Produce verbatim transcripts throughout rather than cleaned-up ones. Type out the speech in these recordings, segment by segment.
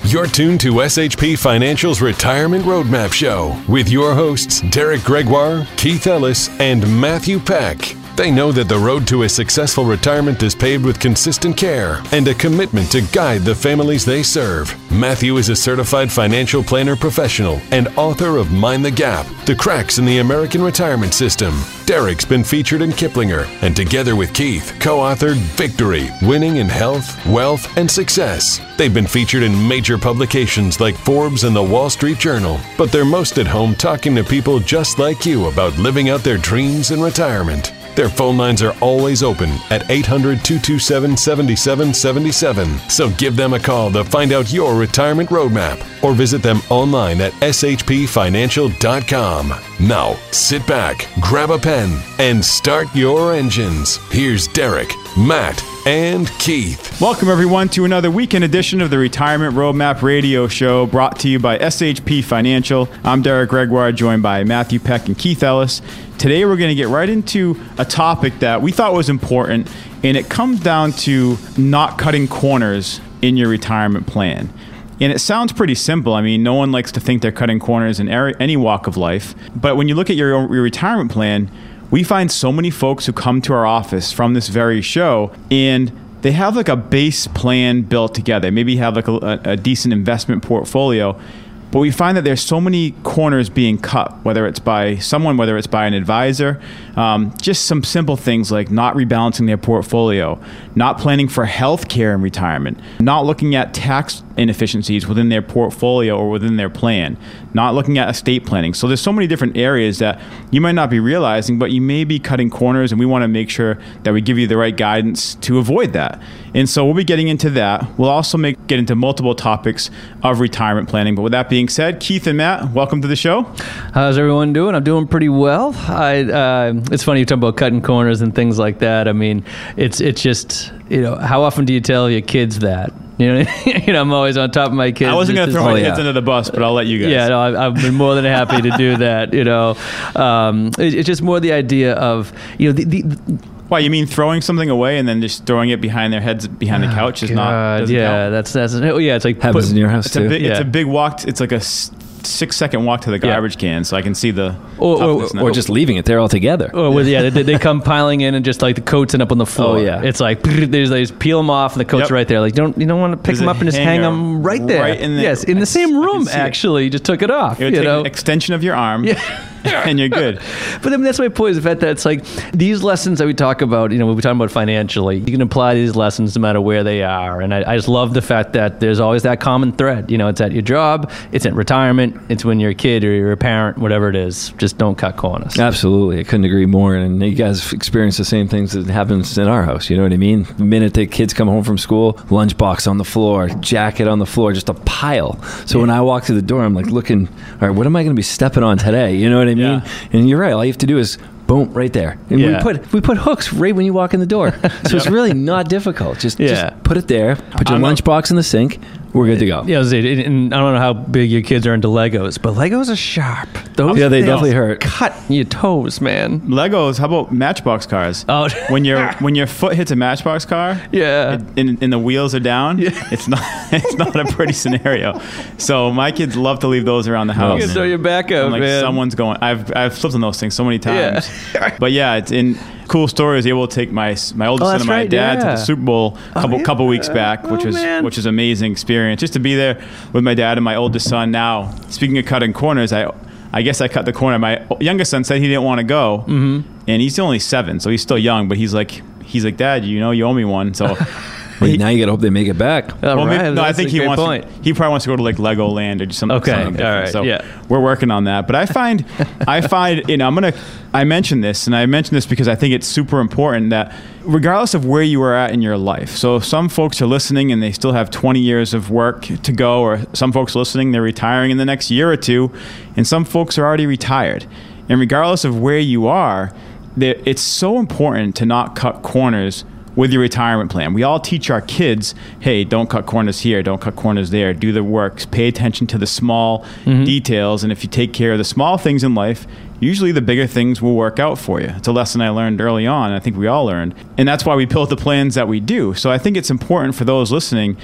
You're tuned to S H P Financial's Retirement Roadmap Show with your hosts, Derek Gregoire, Keith Ellis, and Matthew Peck. They know that the road to a successful retirement is paved with consistent care and a commitment to guide the families they serve. Matthew is a certified financial planner professional and author of Mind the Gap, The Cracks in the American Retirement System. Derek's been featured in Kiplinger, and together with Keith, co-authored Victory, Winning in Health, Wealth, and Success. They've been featured in major publications like Forbes and the Wall Street Journal, but they're most at home talking to people just like you about living out their dreams in retirement. Their phone lines are always open at eight hundred, two two seven, seven seven seven seven. So give them a call to find out your retirement roadmap or visit them online at s h p financial dot com. Now, sit back, grab a pen, and start your engines. Here's Derek, Matt, and Keith. Welcome, everyone, to another weekend edition of the Retirement Roadmap Radio Show brought to you by S H P Financial. I'm Derek Gregoire, joined by Matthew Peck and Keith Ellis. Today, we're going to get right into a topic that we thought was important, and it comes down to not cutting corners in your retirement plan. And it sounds pretty simple. I mean, no one likes to think they're cutting corners in any walk of life. But when you look at your, your retirement plan, we find so many folks who come to our office from this very show, and they have like a base plan built together. Maybe have like a, a decent investment portfolio. But we find that there's so many corners being cut, whether it's by someone, whether it's by an advisor, um, just some simple things like not rebalancing their portfolio, not planning for health care in retirement, not looking at tax inefficiencies within their portfolio or within their plan, not looking at estate planning. So there's so many different areas that you might not be realizing, but you may be cutting corners, and we want to make sure that we give you the right guidance to avoid that. And so we'll be getting into that. We'll also make get into multiple topics of retirement planning. But with that being said, Keith and Matt, welcome to the show. How's everyone doing? I'm doing pretty well. I, uh, it's funny you talk about cutting corners and things like that. I mean, it's it's just, you know, how often do you tell your kids that? You know, you know, I'm always on top of my kids. I wasn't going to throw oh, my yeah. kids under the bus, but I'll let you guys. Yeah, no, I've, I've been more than happy to do that. You know, um, it, it's just more the idea of, you know, the, the Why, you mean throwing something away and then just throwing it behind their heads behind the couch is God, not? Yeah, count? that's that's. Oh, yeah, it's like happens put, in your house It's too. a big, yeah. it's a big walk. It's like a six second walk to the garbage yeah. can, so I can see the. Or, or, or just leaving it there altogether. Or with, yeah, they, they come piling in and just like the coats end up on the floor. Oh, yeah. It's like they just, they just peel them off and the coats Yep. right there. Like you don't you don't want to pick There's them up and just hang them right there. right in the- yes, in the same I can room. see it. Actually, you just took it off. You would you take know, an extension of your arm, Yeah. and you're good. But I mean, that's my point, is the fact that it's like these lessons that we talk about, you know, when we're talking about financially, you can apply these lessons no matter where they are. And I, I just love the fact that there's always that common thread. You know, it's at your job, it's at retirement, it's when you're a kid or you're a parent, whatever it is. Just don't cut corners. Absolutely. I couldn't agree more. And you guys experience the same things that happens in our house. You know what I mean? The minute the kids come home from school, lunchbox on the floor, jacket on the floor, just a pile. So yeah. when I walk through the door, I'm like looking, all right, what am I going to be stepping on today? You know what I mean? Yeah. And you're right. All you have to do is boom, right there. And Yeah. we put we put hooks right when you walk in the door. So it's really not difficult. Just, Yeah. just put it there, put your I'm not- lunchbox in the sink. We're good to go. Yeah, I was saying, and I don't know how big your kids are into Legos, but Legos are sharp. Those Yeah, they things definitely hurt. Cut your toes, man. Legos. How about Matchbox cars? Oh. when your when your foot hits a Matchbox car, Yeah. it, and, and the wheels are down, Yeah. it's not it's not a pretty scenario. So my kids love to leave those around the house. You can throw your back out, I'm like, man. someone's going. I've I've flipped on those things so many times. Yeah. But yeah, it's in. Cool story. I was able to take my my oldest Oh, son that's and my right, dad to yeah. the Super Bowl a couple yeah. couple weeks back, which Oh, was man. which is an amazing experience. Just to be there with my dad and my oldest son. Now, speaking of cutting corners, I I guess I cut the corner. My youngest son said he didn't want to go, mm-hmm. and he's only seven, so he's still young. But he's like he's like, Dad, you know, you owe me one. So. Wait, now you got to hope they make it back. All Well, right, maybe, no, I that's think a he great wants. point. To, he probably wants to go to like Legoland or just something. Okay, something different. all right, So yeah. we're working on that. But I find, I find, you know, I'm gonna. I mentioned this, and I mentioned this because I think it's super important that regardless of where you are at in your life. So if some folks are listening and they still have twenty years of work to go, or some folks listening, they're retiring in the next year or two, and some folks are already retired. And regardless of where you are, it's so important to not cut corners with your retirement plan. We all teach our kids, hey, don't cut corners here, don't cut corners there, do the work, pay attention to the small mm-hmm. details, and if you take care of the small things in life, usually the bigger things will work out for you. It's a lesson I learned early on, I think we all learned, and that's why we built the plans that we do. So I think it's important for those listening,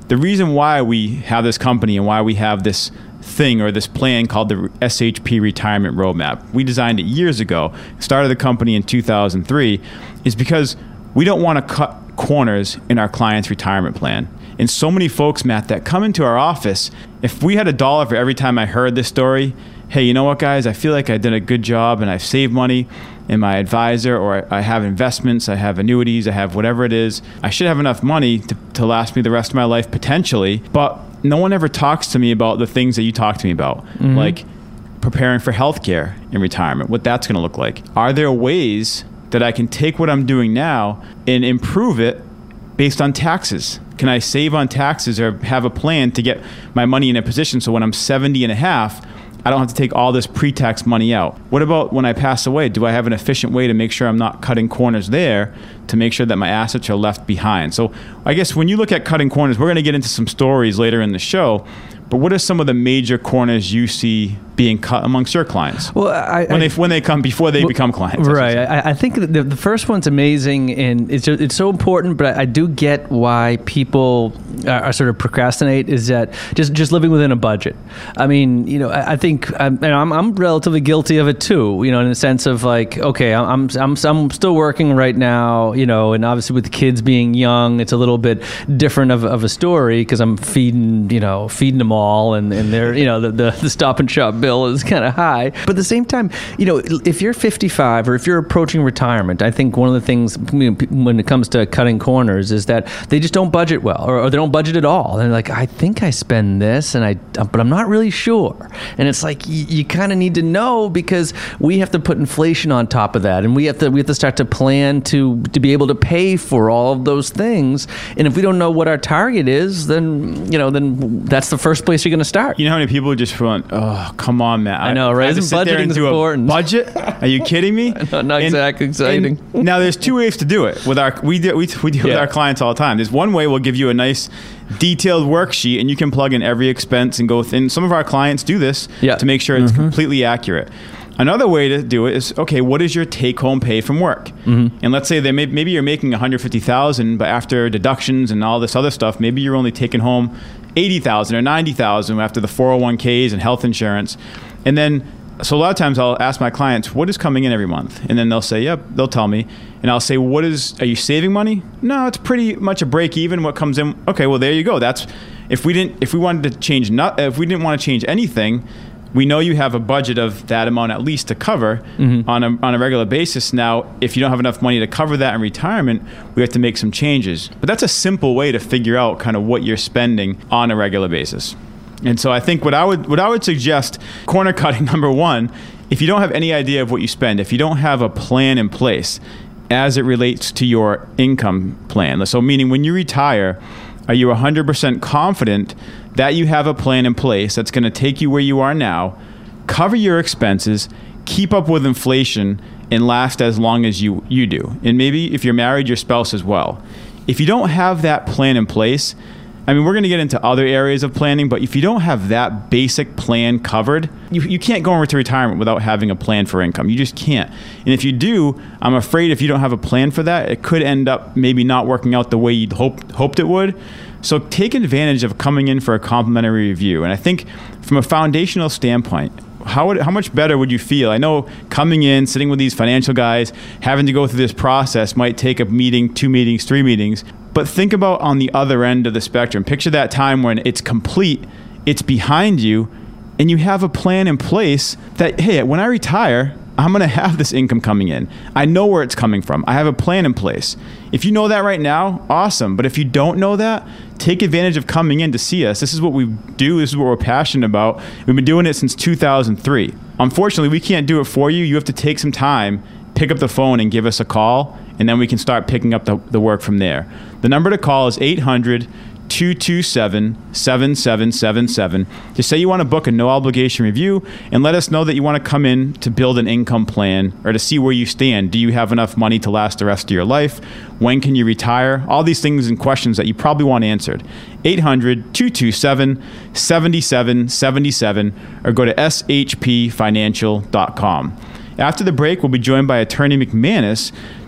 the reason why we have this company and why we have this thing or this plan called the S H P Retirement Roadmap, we designed it years ago, started the company in two thousand three, is because we don't want to cut corners in our clients' retirement plan. And so many folks, Matt, that come into our office, if we had a dollar for every time I heard this story, hey, you know what, guys, I feel like I did a good job and I've saved money in my advisor, or I have investments, I have annuities, I have whatever it is. I should have enough money to, to last me the rest of my life potentially, but no one ever talks to me about the things that you talk to me about, mm-hmm. like preparing for healthcare in retirement, what that's going to look like. Are there ways that I can take what I'm doing now and improve it based on taxes? Can I save on taxes or have a plan to get my money in a position so when I'm seventy and a half, I don't have to take all this pre-tax money out? What about when I pass away? Do I have an efficient way to make sure I'm not cutting corners there to make sure that my assets are left behind? So I guess when you look at cutting corners, we're going to get into some stories later in the show, but what are some of the major corners you see being cut amongst your clients? Well, I, when I, they when they come before they well, become clients, right? I, I think the, the first one's amazing, and it's it's so important. But I do get why people are, are sort of procrastinate. Is that just just living within a budget? I mean, you know, I, I think I'm, and I'm I'm relatively guilty of it too. You know, in the sense of like, okay, I'm I'm I'm still working right now. You know, and obviously with the kids being young, it's a little bit different of of a story because I'm feeding you know feeding them all, and and they're you know the the, the Stop and Shop bill is kind of high. But at the same time, you know, if you're fifty-five or if you're approaching retirement, I think one of the things when it comes to cutting corners is that they just don't budget well, or, or they don't budget at all. And they're like, I think I spend this, and I, but I'm not really sure. And it's like you, you kind of need to know, because we have to put inflation on top of that, and we have to we have to start to plan to to be able to pay for all of those things. And if we don't know what our target is, then you know, then that's the first place you're going to start. You know how many people just want, oh, come on, man. I know, right? Isn't budgeting is important? Budget? Are you kidding me? No, not and, exactly exciting. Now, there's two ways to do it. With our we do we, we deal yeah. with our clients all the time. There's one way we'll give you a nice detailed worksheet, and you can plug in every expense and go within. Some of our clients do this yeah. to make sure it's mm-hmm. completely accurate. Another way to do it is, okay, what is your take-home pay from work? Mm-hmm. And let's say they may, maybe you're making one hundred fifty thousand dollars, but after deductions and all this other stuff, maybe you're only taking home eighty thousand dollars or ninety thousand dollars after the four oh one k's and health insurance. And then, so a lot of times I'll ask my clients, what is coming in every month? And then they'll say, yep, they'll tell me. And I'll say, what is, are you saving money? No, it's pretty much a break even what comes in. Okay, well, there you go. That's, if we didn't, if we wanted to change, not, if we didn't want to change anything, we know you have a budget of that amount at least to cover mm-hmm. on a on a regular basis. Now, if you don't have enough money to cover that in retirement, we have to make some changes. But that's a simple way to figure out kind of what you're spending on a regular basis. And so I think what I would what I would suggest, corner cutting number one, if you don't have any idea of what you spend, if you don't have a plan in place as it relates to your income plan, so meaning when you retire, are you one hundred percent confident that you have a plan in place that's going to take you where you are now, cover your expenses, keep up with inflation, and last as long as you, you do? And maybe if you're married, your spouse as well. If you don't have that plan in place, I mean, we're going to get into other areas of planning, but if you don't have that basic plan covered, you, you can't go into retirement without having a plan for income. You just can't. And if you do, I'm afraid if you don't have a plan for that, it could end up maybe not working out the way you'd hoped, hoped it would. So take advantage of coming in for a complimentary review. And I think from a foundational standpoint, how would, how much better would you feel? I know coming in, sitting with these financial guys, having to go through this process might take a meeting, two meetings, three meetings. But think about on the other end of the spectrum. Picture that time when it's complete, it's behind you, and you have a plan in place that, hey, when I retire, I'm going to have this income coming in. I know where it's coming from. I have a plan in place. If you know that right now, awesome. But if you don't know that, take advantage of coming in to see us. This is what we do. This is what we're passionate about. We've been doing it since two thousand three. Unfortunately, we can't do it for you. You have to take some time, pick up the phone and give us a call, and then we can start picking up the, the work from there. The number to call is eight hundred, two two seven, seven seven seven seven. Just say you want to book a no obligation review and let us know that you want to come in to build an income plan or to see where you stand. Do you have enough money to last the rest of your life? When can you retire? All these things and questions that you probably want answered. eight hundred, two two seven, seven seven seven seven or go to s h p financial dot com. After the break, we'll be joined by attorney McManus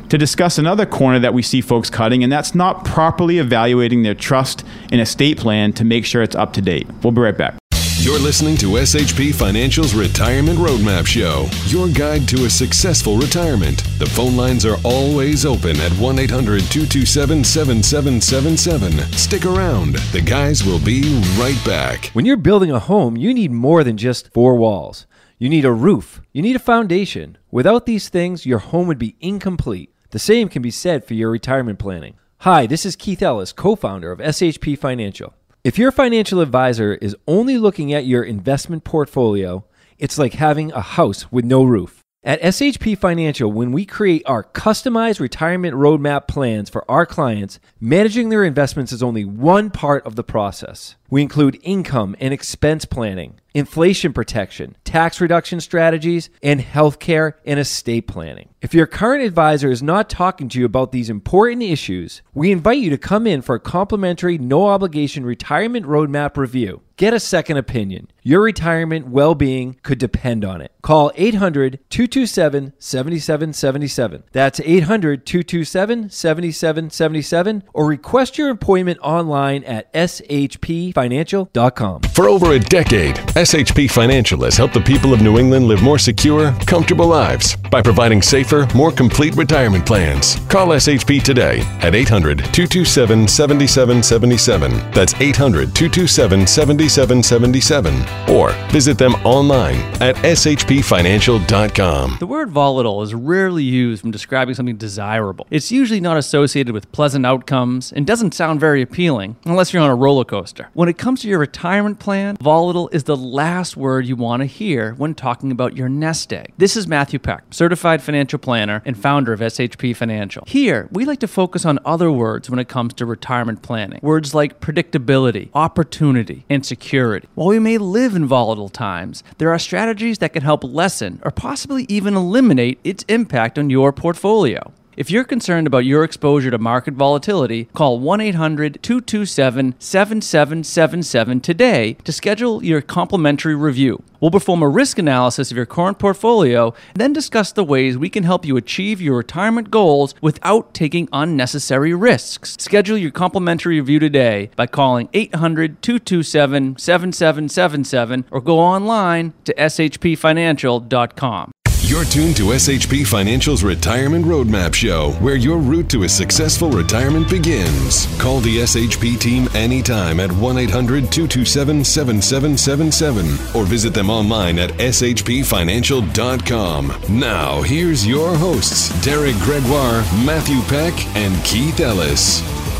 to discuss another corner that we see folks cutting, and that's not properly evaluating their trust and estate plan to make sure it's up to date. We'll be right back. You're listening to S H P Financial's Retirement Roadmap Show, your guide to a successful retirement. The phone lines are always open at one eight hundred two two seven seven seven seven seven. Stick around. The guys will be right back. When you're building a home, you need more than just four walls. You need a roof. You need a foundation. Without these things, your home would be incomplete. The same can be said for your retirement planning. Hi, this is Keith Ellis, co-founder of S H P Financial. If your financial advisor is only looking at your investment portfolio, it's like having a house with no roof. At S H P Financial, when we create our customized retirement roadmap plans for our clients, managing their investments is only one part of the process. We include income and expense planning, inflation protection, tax reduction strategies, and healthcare and estate planning. If your current advisor is not talking to you about these important issues, we invite you to come in for a complimentary, no-obligation retirement roadmap review. Get a second opinion. Your retirement well-being could depend on it. Call eight hundred two two seven seven seven seven seven. That's eight hundred two two seven seven seven seven seven, or request your appointment online at s h p financial dot com. For over a decade, S H P Financial has helped the people of New England live more secure, comfortable lives by providing safer, more complete retirement plans. Call S H P today at eight hundred two two seven seven seven seven seven. That's eight hundred two two seven seven seven seven seven. Or visit them online at s h p financial dot com. The word volatile is rarely used when describing something desirable. It's usually not associated with pleasant outcomes and doesn't sound very appealing unless you're on a roller coaster. When it comes to your retirement plan, volatile is the last word you want to hear when talking about your nest egg. This is Matthew Peck, certified financial planner and founder of S H P Financial. Here, we like to focus on other words when it comes to retirement planning. Words like predictability, opportunity, and security. While we may live in volatile times, there are strategies that can help lessen or possibly even eliminate its impact on your portfolio. If you're concerned about your exposure to market volatility, call one eight hundred two two seven seven seven seven seven today to schedule your complimentary review. We'll perform a risk analysis of your current portfolio and then discuss the ways we can help you achieve your retirement goals without taking unnecessary risks. Schedule your complimentary review today by calling eight hundred two two seven seven seven seven seven or go online to s h p financial dot com. You're tuned to S H P Financial's Retirement Roadmap Show, where your route to a successful retirement begins. Call the S H P team anytime at one eight hundred two two seven seven seven seven seven or visit them online at s h p financial dot com. Now, here's your hosts, Derek Gregoire, Matthew Peck, and Keith Ellis.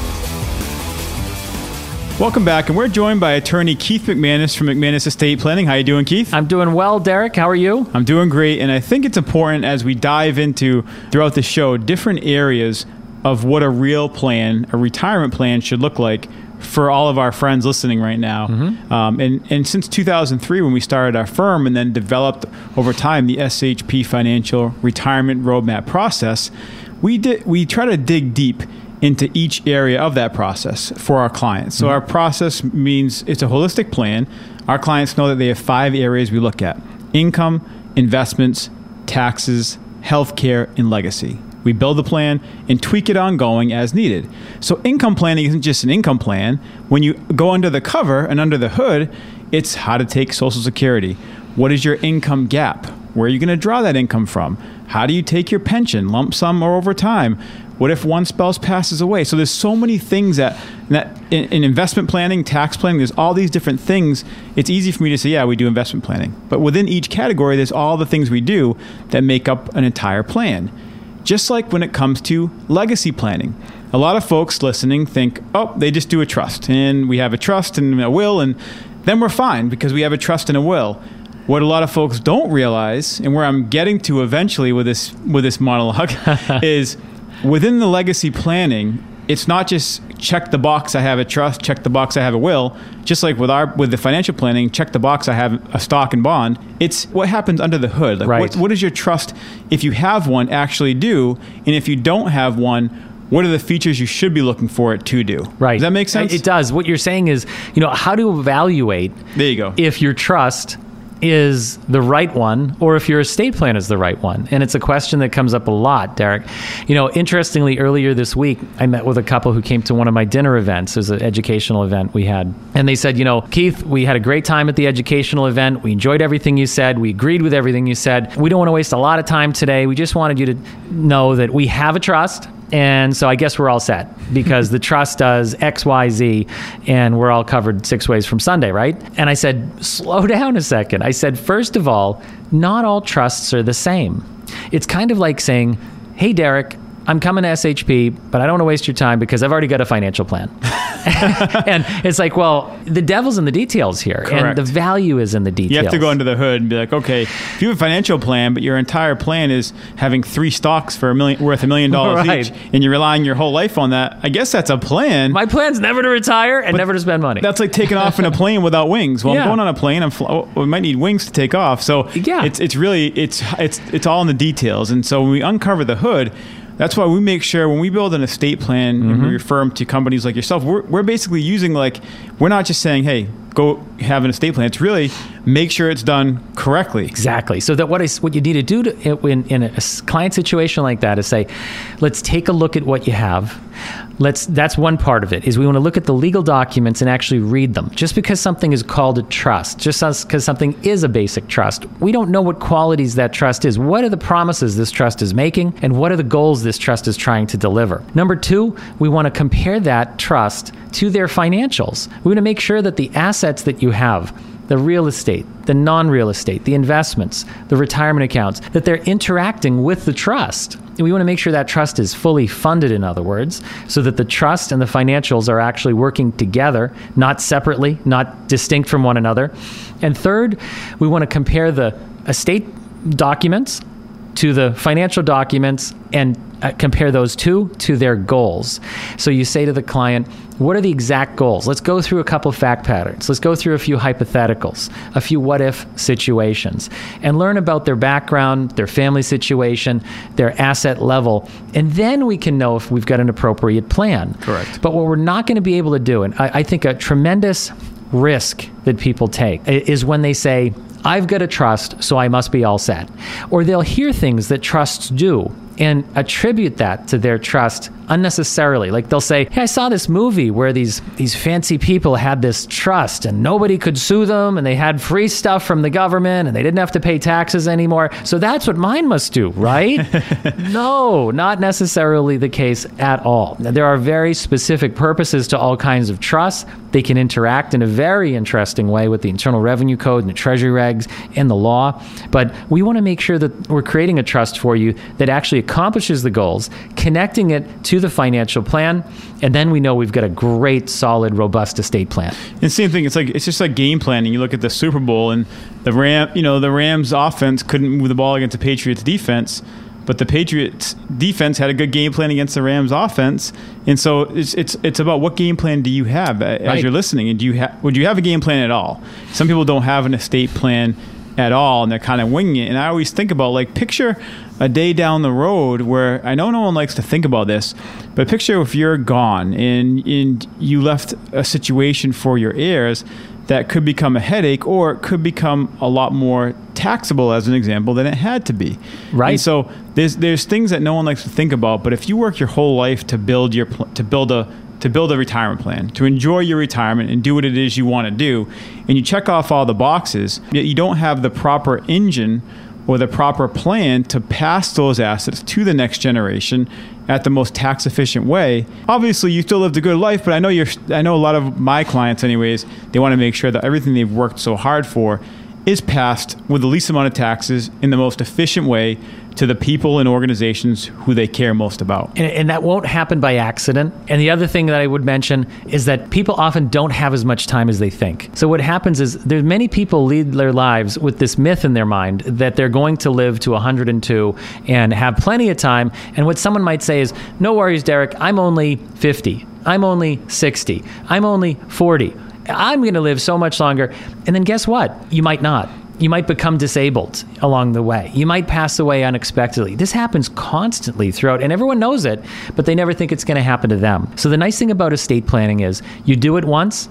Welcome back, and we're joined by attorney Keith McManus from McManus Estate Planning. How you doing, Keith? I'm doing well, Derek. How are you? I'm doing great, and I think it's important as we dive into, throughout the show, different areas of what a real plan, a retirement plan should look like for all of our friends listening right now. Mm-hmm. Um, and, and since two thousand three, when we started our firm and then developed over time the S H P Financial Retirement Roadmap process, we did we try to dig deep into each area of that process for our clients. So mm-hmm. our process means it's a holistic plan. Our clients know that they have five areas we look at: income, investments, taxes, healthcare, and legacy. We build the plan and tweak it ongoing as needed. So income planning isn't just an income plan. When you go under the cover and under the hood, it's how to take Social Security. What is your income gap? Where are you going to draw that income from? How do you take your pension, lump sum or over time? What if one spouse passes away? So there's so many things that, that in, in investment planning, tax planning, there's all these different things. It's easy for me to say, yeah, we do investment planning. But within each category, there's all the things we do that make up an entire plan. Just like when it comes to legacy planning. A lot of folks listening think, oh, they just do a trust. And we have a trust and a will, and then we're fine because we have a trust and a will. What a lot of folks don't realize, and where I'm getting to eventually with this with this monologue, is within the legacy planning, it's not just check the box, I have a trust, check the box, I have a will. Just like with our with the financial planning, check the box, I have a stock and bond. It's what happens under the hood. Like right. what, what does your trust, if you have one, actually do? And if you don't have one, what are the features you should be looking for it to do? Right. Does that make sense? It does. What you're saying is, you know, how to evaluate there you go. if your trust is the right one, or if your estate plan is the right one. And it's a question that comes up a lot, Derek. You know, interestingly, earlier this week, I met with a couple who came to one of my dinner events. It was an educational event we had. And they said, you know, Keith, we had a great time at the educational event. We enjoyed everything you said. We agreed with everything you said. We don't want to waste a lot of time today. We just wanted you to know that we have a trust. And so I guess we're all set because the trust does X, Y, Z, and we're all covered six ways from Sunday, right? And I said, slow down a second. I said, first of all, not all trusts are the same. It's kind of like saying, hey, Derek, I'm coming to S H P, but I don't want to waste your time because I've already got a financial plan. And it's like, well, the devil's in the details here. Correct. And the value is in the details. You have to go into the hood and be like, okay, if you have a financial plan, but your entire plan is having three stocks for a million worth a million dollars Right. each, and you're relying your whole life on that, I guess that's a plan. My plan's never to retire and But never to spend money. That's like taking off in a plane without wings. Well, Yeah. I'm going on a plane. I'm fl- oh, we might need wings to take off. So Yeah. it's it's really it's it's it's all in the details. And so when we uncover the hood, that's why we make sure when we build an estate plan and we refer them to companies like yourself, we're, we're basically using like, we're not just saying, hey, go have an estate plan. It's really make sure it's done correctly. Exactly. So that what I, what you need to do to, in, in a client situation like that is say, let's take a look at what you have. Let's. That's one part of it, is we want to look at the legal documents and actually read them. Just because something is called a trust, just because something is a basic trust, we don't know what qualities that trust is. What are the promises this trust is making, and what are the goals this trust is trying to deliver? Number two, we want to compare that trust to their financials. We want to make sure that the assets that you have, the real estate, the non-real estate, the investments, the retirement accounts, that they're interacting with the trust. And we want to make sure that trust is fully funded, in other words, so that the trust and the financials are actually working together, not separately, not distinct from one another. And third, we want to compare the estate documents to the financial documents and uh, compare those two to their goals. So you say to the client, what are the exact goals? Let's go through a couple of fact patterns. Let's go through a few hypotheticals, a few what-if situations, and learn about their background, their family situation, their asset level, and then we can know if we've got an appropriate plan. Correct. But what we're not going to be able to do, and I, I think a tremendous risk that people take is when they say, I've got a trust, so I must be all set. Or they'll hear things that trusts do and attribute that to their trust unnecessarily. Like they'll say, hey, I saw this movie where these these fancy people had this trust and nobody could sue them and they had free stuff from the government and they didn't have to pay taxes anymore. So that's what mine must do, right? No, not necessarily the case at all. There are very specific purposes to all kinds of trusts. They can interact in a very interesting way with the Internal Revenue Code and the Treasury regs and the law. But we want to make sure that we're creating a trust for you that actually accomplishes the goals, connecting it to the financial plan, and then we know we've got a great, solid, robust estate plan. And same thing, it's like it's just like game planning. You look at the Super Bowl and the Ram, you know, the Rams offense couldn't move the ball against the Patriots defense, but the Patriots defense had a good game plan against the Rams offense. And so it's it's it's about what game plan do you have as Right. you're listening, and do you have would you have a game plan at all? Some people don't have an estate plan at all, and they're kind of winging it. And I always think about, like, picture a day down the road where, I know no one likes to think about this, but picture if you're gone and, and you left a situation for your heirs that could become a headache, or it could become a lot more taxable, as an example, than it had to be. Right. And so there's there's things that no one likes to think about, but if you work your whole life to build your pl- to build a to build a retirement plan, to enjoy your retirement and do what it is you want to do, and you check off all the boxes, yet you don't have the proper engine or the proper plan to pass those assets to the next generation at the most tax efficient way. Obviously, you still lived a good life, but I know you're I know a lot of my clients anyways, they want to make sure that everything they've worked so hard for is passed with the least amount of taxes in the most efficient way to the people and organizations who they care most about. And, and that won't happen by accident. And the other thing that I would mention is that people often don't have as much time as they think. So what happens is there's many people lead their lives with this myth in their mind that they're going to live to one hundred and two and have plenty of time. And what someone might say is, no worries, Derek, I'm only fifty. I'm only sixty. I'm only forty. I'm going to live so much longer. And then guess what? You might not. You might become disabled along the way. You might pass away unexpectedly. This happens constantly throughout, and everyone knows it, but they never think it's going to happen to them. So the nice thing about estate planning is you do it once,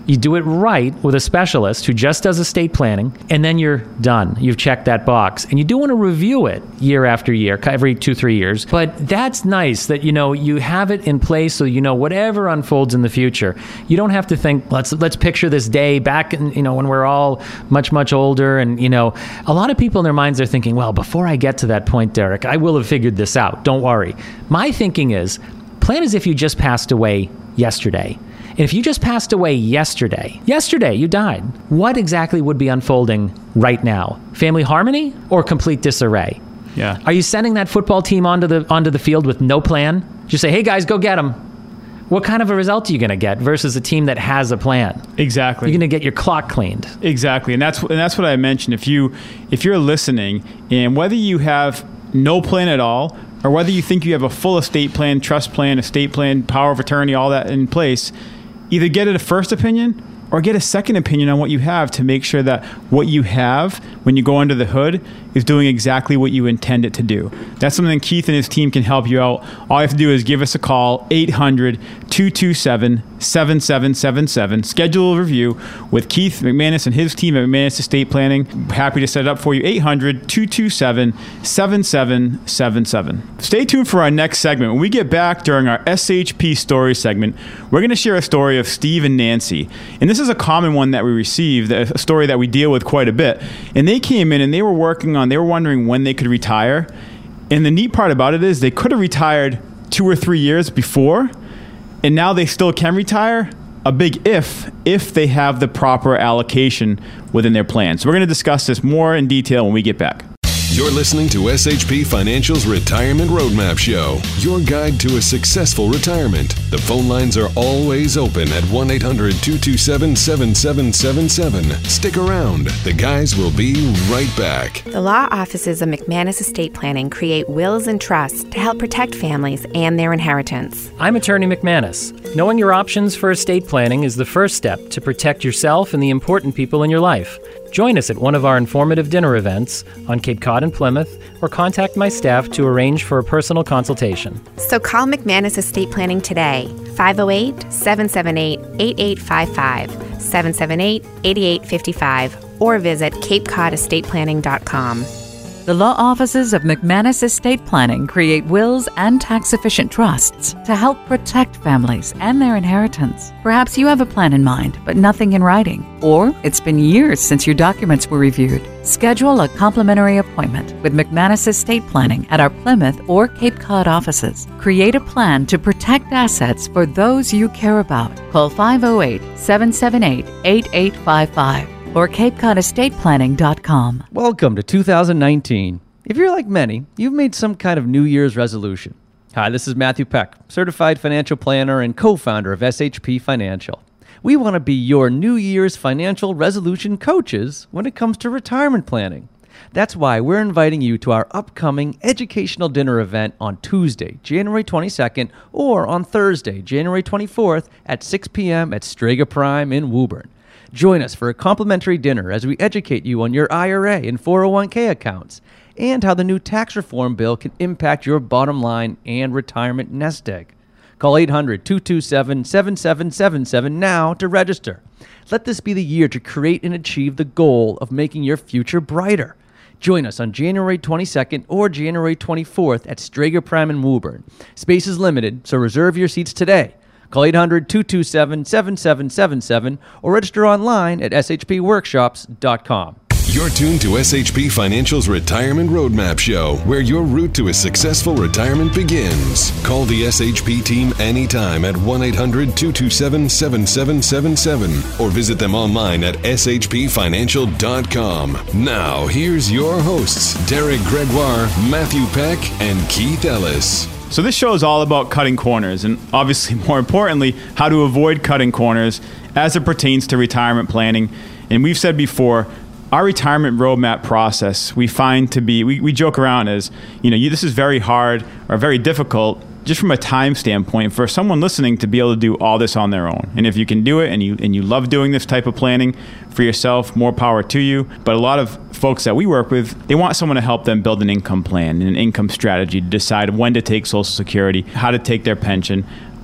You do it right with a specialist who just does estate planning, and then you're done. You've checked that box. And you do want to review it year after year, every two, three years. But that's nice that, you know, you have it in place so you know whatever unfolds in the future. You don't have to think, let's let's picture this day back, in, you know, when we're all much, much older. And, you know, a lot of people in their minds are thinking, well, before I get to that point, Derek, I will have figured this out. Don't worry. My thinking is, plan as if you just passed away yesterday. And if you just passed away yesterday, yesterday you died, what exactly would be unfolding right now? Family harmony or complete disarray? Yeah. Are you sending that football team onto the onto the field with no plan? Just say, hey guys, go get them. What kind of a result are you going to get versus a team that has a plan? Exactly. You're going to get your clock cleaned. Exactly. And that's and that's what I mentioned. If you if you're listening, and whether you have no plan at all, or whether you think you have a full estate plan, trust plan, estate plan, power of attorney, all that in place, either get a first opinion or get a second opinion on what you have to make sure that what you have when you go under the hood is doing exactly what you intend it to do. That's something Keith and his team can help you out. All you have to do is give us a call, eight hundred, two two seven, seven seven seven seven. Schedule a review with Keith McManus and his team at McManus Estate Planning. Happy to set it up for you, eight hundred, two two seven, seven seven seven seven. Stay tuned for our next segment. When we get back during our S H P story segment, we're going to share a story of Steve and Nancy. And this is a common one that we received, a story that we deal with quite a bit. And they came in and they were working on, they were wondering when they could retire. And the neat part about it is they could have retired two or three years before, and now they still can retire. A big if, if they have the proper allocation within their plan. So we're going to discuss this more in detail when we get back. You're listening to S H P Financial's Retirement Roadmap Show, your guide to a successful retirement. The phone lines are always open at one eight hundred, two two seven, seven seven seven seven. Stick around. The guys will be right back. The law offices of McManus Estate Planning create wills and trusts to help protect families and their inheritance. I'm Attorney McManus. Knowing your options for estate planning is the first step to protect yourself and the important people in your life. Join us at one of our informative dinner events on Cape Cod and Plymouth, or contact my staff to arrange for a personal consultation. So call McManus Estate Planning today, five oh eight, seven seven eight, eight eight five five, seven seven eight, eight eight five five, or visit cape cod estate planning dot com. The law offices of McManus Estate Planning create wills and tax-efficient trusts to help protect families and their inheritance. Perhaps you have a plan in mind, but nothing in writing. Or it's been years since your documents were reviewed. Schedule a complimentary appointment with McManus Estate Planning at our Plymouth or Cape Cod offices. Create a plan to protect assets for those you care about. Call five oh eight, seven seven eight, eight eight five five. or cape cod estate planning dot com. Welcome to two thousand nineteen. If you're like many, you've made some kind of New Year's resolution. Hi, this is Matthew Peck, certified financial planner and co-founder of S H P Financial. We want to be your New Year's financial resolution coaches when it comes to retirement planning. That's why we're inviting you to our upcoming educational dinner event on Tuesday, January twenty-second, or on Thursday, January twenty-fourth at six p.m. at Strega Prime in Woburn. Join us for a complimentary dinner as we educate you on your I R A and four oh one k accounts and how the new tax reform bill can impact your bottom line and retirement nest egg. Call eight hundred, two two seven, seven seven seven seven now to register. Let this be the year to create and achieve the goal of making your future brighter. Join us on January twenty-second or January twenty-fourth at Strega Prime in Woburn. Space is limited, so reserve your seats today. Call eight hundred, two two seven, seven seven seven seven or register online at s h p workshops dot com. You're tuned to S H P Financial's Retirement Roadmap Show, where your route to a successful retirement begins. Call the S H P team anytime at one eight hundred, two two seven, seven seven seven seven or visit them online at s h p financial dot com. Now, here's your hosts, Derek Gregoire, Matthew Peck, and Keith Ellis. So this show is all about cutting corners, and obviously, more importantly, how to avoid cutting corners as it pertains to retirement planning. And we've said before, our retirement roadmap process, we find to be, we, we joke around as, you know, you, this is very hard or very difficult just from a time standpoint for someone listening to be able to do all this on their own. And if you can do it and you and you love doing this type of planning for yourself, more power to you. But a lot of folks that we work with, they want someone to help them build an income plan and an income strategy to decide when to take Social Security, how to take their pension,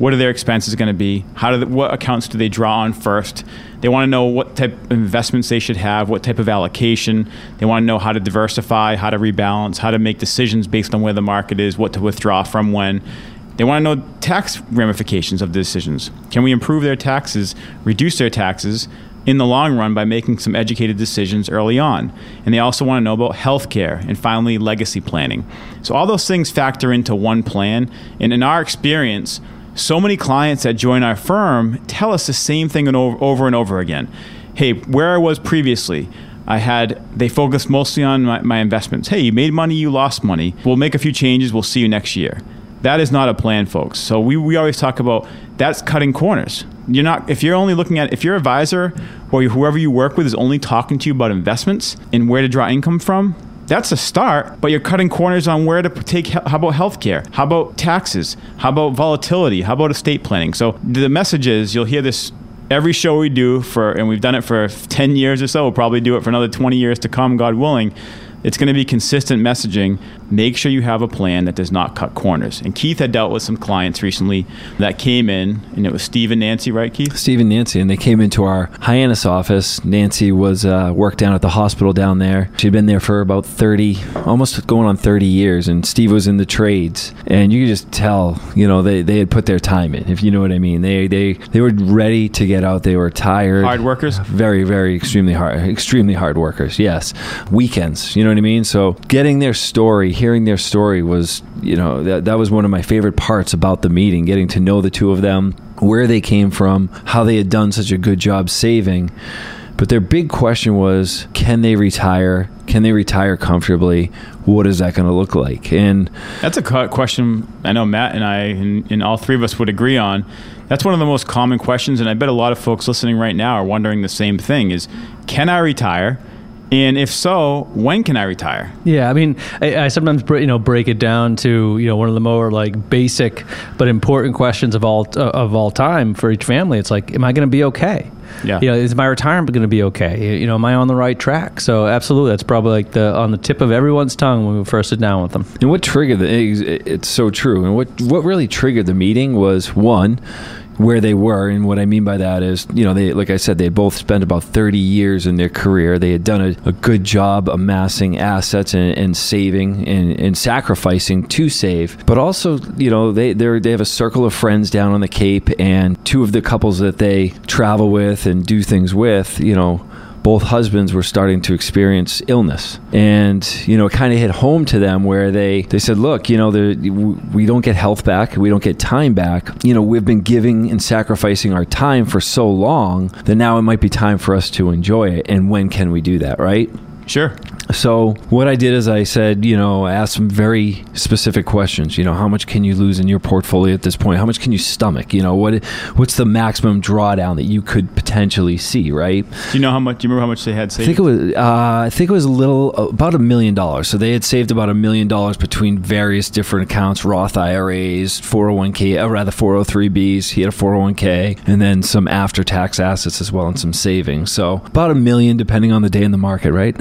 what are their expenses going to be? How do the, what accounts do they draw on first? They want to know what type of investments they should have, what type of allocation. They want to know how to diversify, how to rebalance, how to make decisions based on where the market is, what to withdraw from when. They want to know tax ramifications of the decisions. Can we improve their taxes, reduce their taxes in the long run by making some educated decisions early on? And they also want to know about healthcare and finally legacy planning. So all those things factor into one plan. And in our experience, so many clients that join our firm tell us the same thing and over, over and over again. Hey, where I was previously, I had, they focused mostly on my, my investments. Hey, you made money, you lost money. We'll make a few changes. We'll see you next year. That is not a plan, folks. So we, we always talk about that's cutting corners. You're not, if you're only looking at, if your advisor or whoever you work with is only talking to you about investments and where to draw income from, that's a start, but you're cutting corners on where to take, how about healthcare? How about taxes? How about volatility? How about estate planning? So the message is, you'll hear this every show we do for, and we've done it for ten years or so, we'll probably do it for another twenty years to come, God willing. It's going to be consistent messaging. Make sure you have a plan that does not cut corners. And Keith had dealt with some clients recently that came in, and it was Steve and Nancy, right, Keith? Steve and Nancy, and they came into our Hyannis office. Nancy was uh, worked down at the hospital down there. She'd been there for about thirty, almost going on thirty years, and Steve was in the trades. And you could just tell, you know, they, they had put their time in, if you know what I mean. They they they were ready to get out. They were tired. Hard workers? Very, very extremely hard, extremely hard workers, yes. Weekends, you know what I mean? So getting their story, hearing their story was, you know, that, that was one of my favorite parts about the meeting, getting to know the two of them, where they came from, how they had done such a good job saving. But their big question was, can they retire? Can they retire comfortably? What is that going to look like? And that's a question I know Matt and I and, and all three of us would agree on. That's one of the most common questions, and I bet a lot of folks listening right now are wondering the same thing, is can I retire? And if so, when can I retire? Yeah, I mean, I, I sometimes you know break it down to you know one of the more like basic but important questions of all uh, of all time for each family. It's like, am I going to be okay? Yeah. You know, is my retirement going to be okay? You know, am I on the right track? So absolutely, that's probably like the on the tip of everyone's tongue when we first sit down with them. And what triggered the? It's so true. And what what really triggered the meeting was, one, where they were. And what I mean by that is, you know, they, like I said, they had both spent about thirty years in their career. They had done a, a good job amassing assets and, and saving and, and sacrificing to save. But also, you know, they they they have a circle of friends down on the Cape, and two of the couples that they travel with and do things with, you know, both husbands were starting to experience illness. And, you know, it kind of hit home to them where they, they said, look, you know, we don't get health back. We don't get time back. You know, we've been giving and sacrificing our time for so long that now it might be time for us to enjoy it. And when can we do that, right? Sure. So what I did is I said, you know, I asked some very specific questions. You know, how much can you lose in your portfolio at this point? How much can you stomach? You know, what what's the maximum drawdown that you could potentially see, right? Do you know how much? Do you remember how much they had saved? I think it was. Uh, I think it was a little about a million dollars. So they had saved about a million dollars between various different accounts: Roth I R As, four oh one k, or rather four oh three Bs. He had a four oh one k, and then some after-tax assets as well, and some savings. So about a million, depending on the day in the market, right?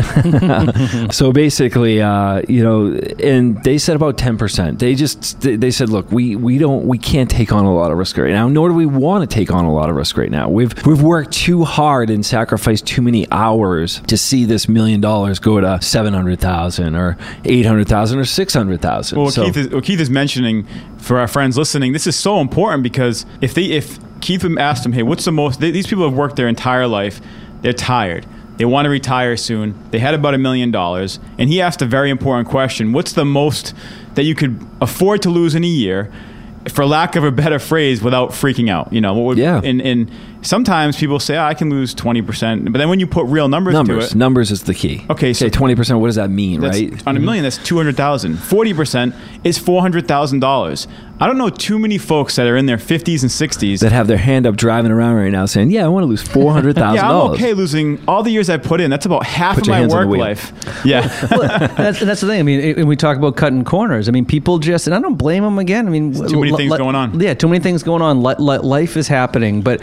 So basically, uh, you know, and they said about ten percent. They just, they said, look, we, we don't, we can't take on a lot of risk right now, nor do we want to take on a lot of risk right now. We've, we've worked too hard and sacrificed too many hours to see this million dollars go to seven hundred thousand or eight hundred thousand or six hundred thousand. Well, what, so, Keith is, what Keith is mentioning for our friends listening, this is so important because if they, if Keith asked them, hey, what's the most, they, these people have worked their entire life, they're tired. They want to retire soon. They had about a million dollars. And he asked a very important question. What's the most that you could afford to lose in a year, for lack of a better phrase, without freaking out? You know, what would, yeah. And, and sometimes people say, oh, I can lose twenty percent. But then when you put real numbers, numbers to it. Numbers is the key. Okay. So say twenty percent, what does that mean, right? On a million, that's two hundred thousand dollars. forty percent is four hundred thousand dollars. I don't know too many folks that are in their fifties and sixties that have their hand up driving around right now saying, yeah, I want to lose four hundred thousand dollars. Yeah, I'm okay losing all the years I put in. That's about half Put of my work life. Yeah. Well, that's, that's the thing. I mean, when we talk about cutting corners, I mean, people just, and I don't blame them again. I mean, too many l- things l- going on. Yeah, too many things going on. L- l- life is happening. But how many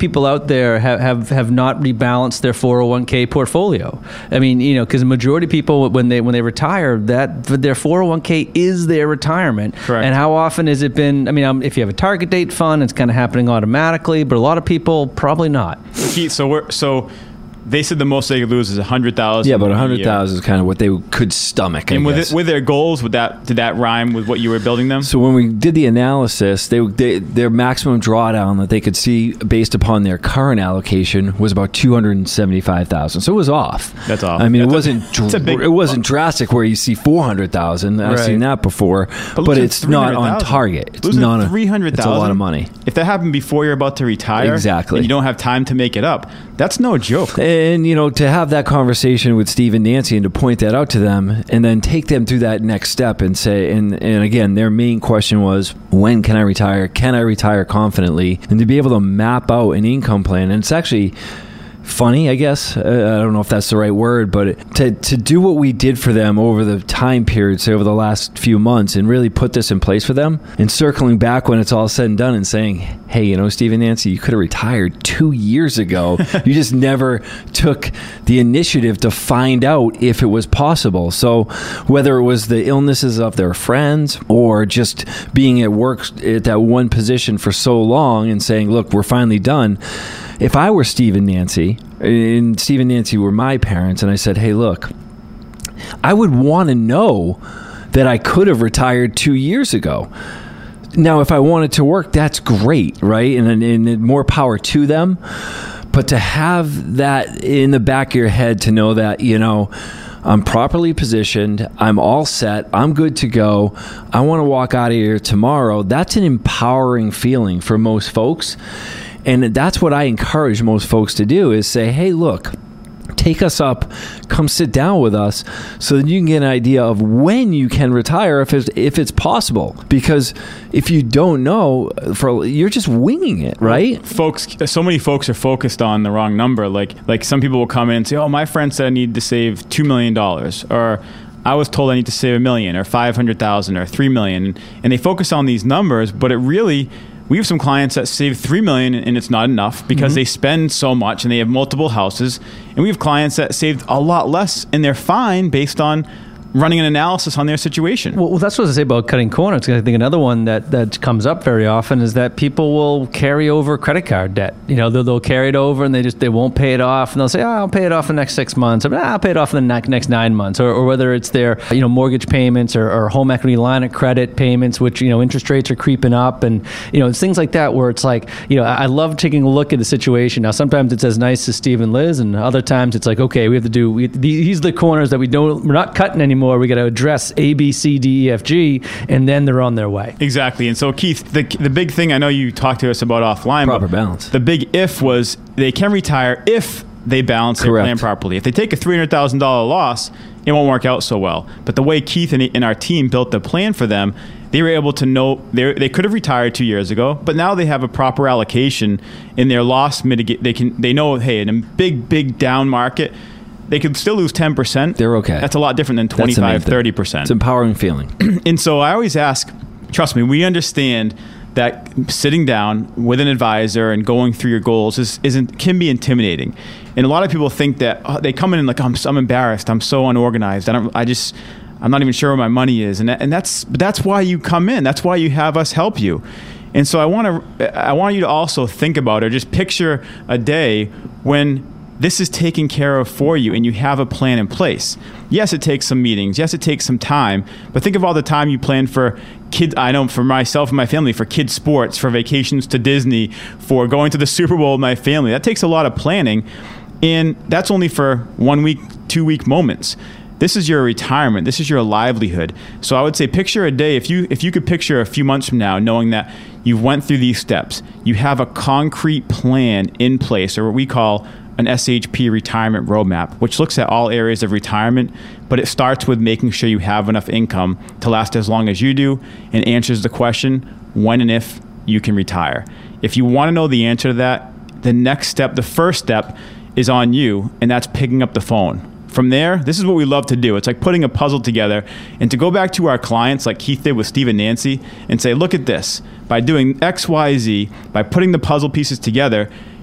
people out there have, have, have not rebalanced their four oh one k portfolio. I mean, you know, because the majority of people, when they when they retire, that their four oh one k is their retirement. Correct. And how often has it been? I mean, um, if you have a target date fund, it's kind of happening automatically, but a lot of people probably not. Keith, so we're so. They said the most they could lose is a hundred thousand. Yeah, but a hundred thousand is kind of what they could stomach. I and with guess. it, with their goals, would that did that rhyme with what you were building them? So when we did the analysis, they, they their maximum drawdown that they could see based upon their current allocation was about two hundred and seventy five thousand. So it was off. That's off. I mean, That's it wasn't a, dr- a big, it wasn't drastic where you see four hundred thousand. I've Right. seen that before, but, but it's not on target. It's losing not three hundred thousand. It's a lot of money. If that happened before you're about to retire, Exactly. and you don't have time to make it up, that's no joke. And, you know, to have that conversation with Steve and Nancy and to point that out to them and then take them through that next step and say, and, and again, their main question was, when can I retire? Can I retire confidently? And to be able to map out an income plan. And it's actually funny, I guess. Uh, I don't know if that's the right word, but to to do what we did for them over the time period, say over the last few months, and really put this in place for them, and circling back when it's all said and done and saying, hey, you know, Steve and Nancy, you could have retired two years ago. You just never took the initiative to find out if it was possible. So whether it was the illnesses of their friends or just being at work at that one position for so long and saying, look, we're finally done. If I were Steve and Nancy, and Steve and Nancy were my parents, and I said, hey, look, I would want to know that I could have retired two years ago. Now, if I wanted to work, that's great, right? And, and more power to them. But to have that in the back of your head to know that, you know, I'm properly positioned, I'm all set, I'm good to go, I want to walk out of here tomorrow, that's an empowering feeling for most folks. And that's what I encourage most folks to do is say, hey, look, take us up, come sit down with us so that you can get an idea of when you can retire if it's, if it's possible. Because if you don't know, for you're just winging it, right? Folks, so many folks are focused on the wrong number. Like, like some people will come in and say, oh, my friend said I need to save two million dollars, or I was told I need to save a million, or five hundred thousand, or three million. And they focus on these numbers, but it really... We have some clients that save three million dollars and it's not enough because mm-hmm. they spend so much and they have multiple houses. And we have clients that saved a lot less and they're fine based on running an analysis on their situation. Well, well that's what I say about cutting corners. I think another one that, that comes up very often is that people will carry over credit card debt. You know, they'll, they'll carry it over and they just they won't pay it off, and they'll say, "Oh, I'll pay it off in the next six months. Or, ah, I'll pay it off in the next nine months." Or, or whether it's their you know mortgage payments or, or home equity line of credit payments, which you know interest rates are creeping up, and you know it's things like that where it's like you know I, I love taking a look at the situation. Now sometimes it's as nice as Steve and Liz, and other times it's like, okay, we have to do we, these are the corners that we don't we're not cutting anymore. We got to address A, B, C, D, E, F, G, and then they're on their way. Exactly. And so, Keith, the the big thing I know you talked to us about offline. Proper balance. The big if was they can retire if they balance Correct. their plan properly. If they take a three hundred thousand dollars loss, it won't work out so well. But the way Keith and, and our team built the plan for them, they were able to know they they could have retired two years ago, but now they have a proper allocation in their loss mitigate. They can they know, hey, in a big big down market, they could still lose ten percent. They're okay. That's a lot different than twenty-five, thirty percent. It's an empowering feeling. And so I always ask, trust me, we understand that sitting down with an advisor and going through your goals is isn't can be intimidating. And a lot of people think that oh, they come in and like, I'm, I'm embarrassed. I'm so unorganized. I don't, I just, I'm not even sure where my money is. And that, and that's, but that's why you come in. That's why you have us help you. And so I want to, I want you to also think about it, or just picture a day when this is taken care of for you and you have a plan in place. Yes, it takes some meetings. Yes, it takes some time. But think of all the time you plan for kids. I know for myself and my family, for kids' sports, for vacations to Disney, for going to the Super Bowl with my family. That takes a lot of planning. And that's only for one week, two week moments. This is your retirement. This is your livelihood. So I would say picture a day. If you if you could picture a few months from now, knowing that you've went through these steps, you have a concrete plan in place, or what we call an S H P retirement roadmap, which looks at all areas of retirement, but it starts with making sure you have enough income to last as long as you do and answers the question when and if you can retire. If you want to know the answer to that, the next step, the first step is on you, and that's picking up the phone. From there, this is what we love to do. It's like putting a puzzle together, and to go back to our clients like Keith did with Steve and Nancy and say, look at this. By doing X, Y, Z, by putting the puzzle pieces together,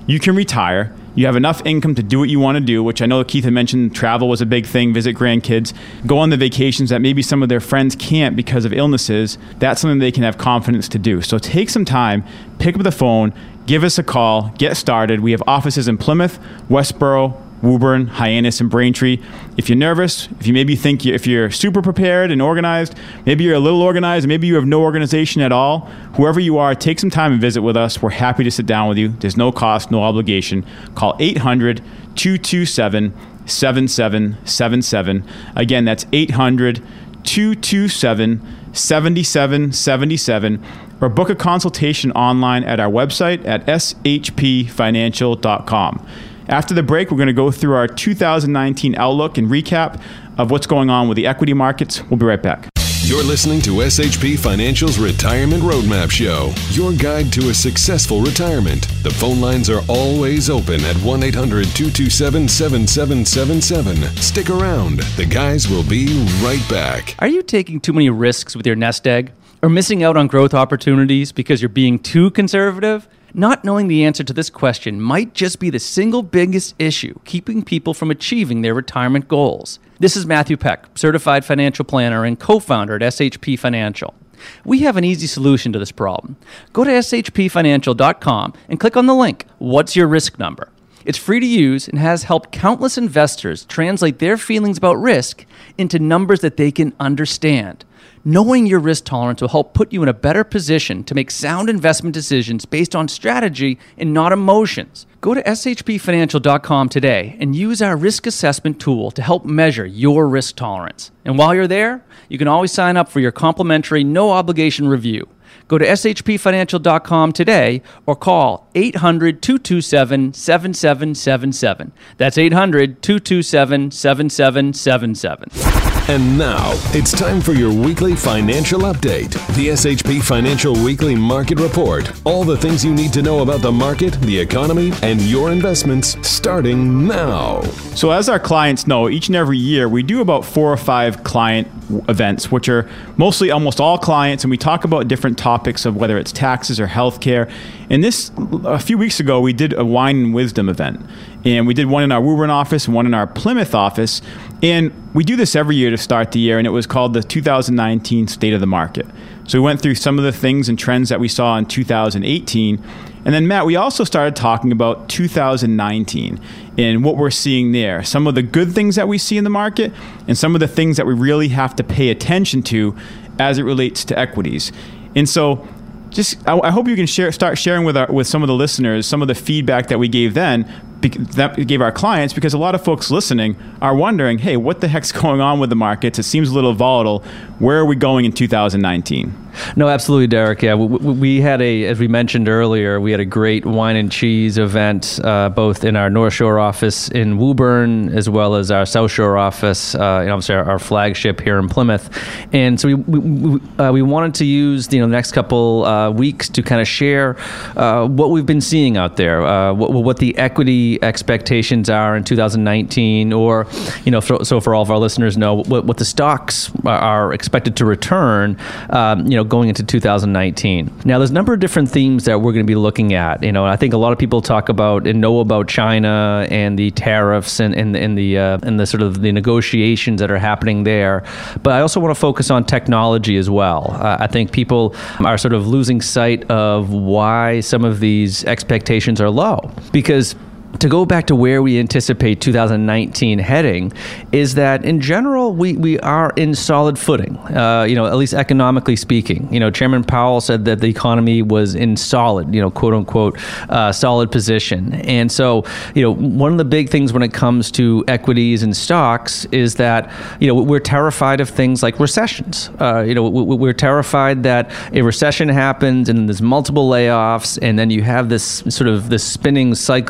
you can retire. You have enough income to do what you want to do, which I know Keith had mentioned travel was a big thing, visit grandkids, go on the vacations that maybe some of their friends can't because of illnesses. That's something they can have confidence to do. So take some time, pick up the phone, give us a call, get started. We have offices in Plymouth, Westboro, Woburn, Hyannis, and Braintree. If you're nervous, if you maybe think you, if you're super prepared and organized, maybe you're a little organized, maybe you have no organization at all, whoever you are, take some time and visit with us. We're happy to sit down with you. There's no cost, no obligation. Call eight hundred, two two seven, seven seven seven seven. Again, that's eight hundred, two two seven, seven seven seven seven. Or book a consultation online at our website at s h p financial dot com. After the break, we're going to go through our two thousand nineteen outlook and recap of what's going on with the equity markets. We'll be right back. You're listening to S H P Financial's Retirement Roadmap Show, your guide to a successful retirement. The phone lines are always open at one eight hundred, two two seven, seven seven seven seven. Stick around. The guys will be right back. Are you taking too many risks with your nest egg? Or missing out on growth opportunities because you're being too conservative? Not knowing the answer to this question might just be the single biggest issue keeping people from achieving their retirement goals. This is Matthew Peck, certified financial planner and co-founder at S H P Financial. We have an easy solution to this problem. Go to s h p financial dot com and click on the link, What's Your Risk Number? It's free to use and has helped countless investors translate their feelings about risk into numbers that they can understand. Knowing your risk tolerance will help put you in a better position to make sound investment decisions based on strategy and not emotions. Go to s h p financial dot com today and use our risk assessment tool to help measure your risk tolerance. And while you're there, you can always sign up for your complimentary no-obligation review. Go to s h p financial dot com today or call eight hundred, two two seven, seven seven seven seven. That's eight hundred, two two seven, seven seven seven seven. And now, it's time for your weekly financial update. The S H P Financial Weekly Market Report. All the things you need to know about the market, the economy, and your investments starting now. So as our clients know, each and every year we do about four or five client events, which are mostly almost all clients, and we talk about different topics of whether it's taxes or healthcare. And this, a few weeks ago, we did a Wine and Wisdom event. And we did one in our Woburn office and one in our Plymouth office. And we do this every year to start the year, and it was called the two thousand nineteen State of the Market. So we went through some of the things and trends that we saw in two thousand eighteen. And then, Matt, we also started talking about two thousand nineteen and what we're seeing there. Some of the good things that we see in the market and some of the things that we really have to pay attention to as it relates to equities. And so just I, I hope you can share, start sharing with our, with some of the listeners some of the feedback that we gave then, that we gave our clients, because a lot of folks listening are wondering, hey, what the heck's going on with the markets? It seems a little volatile. Where are we going in two thousand nineteen? No, absolutely, Derek. Yeah, we, we had a, as we mentioned earlier, we had a great wine and cheese event, uh, both in our North Shore office in Woburn, as well as our South Shore office, uh, and obviously our, our flagship here in Plymouth. And so we we, we, uh, we wanted to use you know the next couple uh, weeks to kind of share uh, what we've been seeing out there, uh, what, what the equity expectations are in two thousand nineteen, or you know, so, so for all of our listeners know what, what the stocks are expected to return, um, you know, going into two thousand nineteen. Now, there's a number of different themes that we're going to be looking at. You know, I think a lot of people talk about and know about China and the tariffs and and, and the uh, and the sort of the negotiations that are happening there. But I also want to focus on technology as well. Uh, I think people are sort of losing sight of why some of these expectations are low, because to go back to where we anticipate two thousand nineteen heading is that in general we, we are in solid footing, uh, you know, at least economically speaking. You know, Chairman Powell said that the economy was in solid, you know, quote unquote, uh, solid position. And so, you know, one of the big things when it comes to equities and stocks is that, you know, we're terrified of things like recessions. Uh, you know, we're terrified that a recession happens and there's multiple layoffs, and then you have this sort of this spinning cycle down the